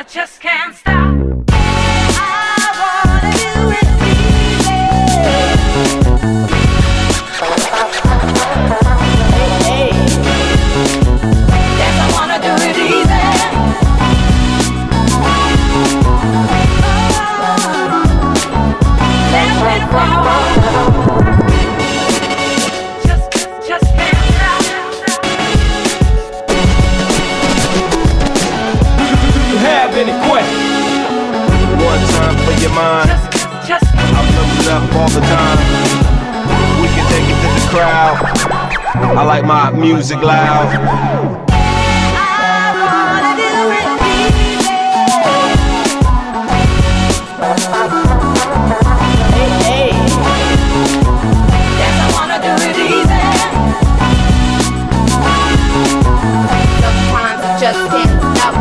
I just can't stop. I wanna do it easy. Hey, yes, I wanna do it easy. Let it go. Just can't stop. Do you have any questions? One time for your mind. I fill it up all the time. We can take it to the crowd. I like my music loud. I wanna do it easy. Hey, yes, I wanna do it easy. Sometimes I just can't stop.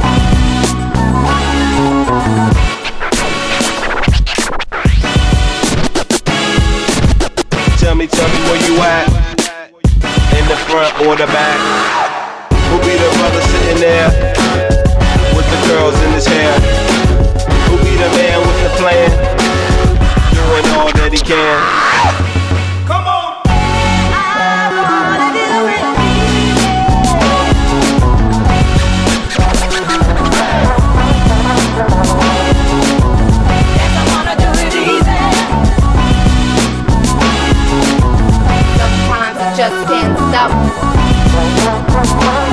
Tell me where you at. In the front or the back. Who be the brother sitting there with the curls in his hair? Who be the man with the plan, doing all that he can? Come on! I wanna do it easy. Yes, I wanna do it easy. Sometimes I just can't stop.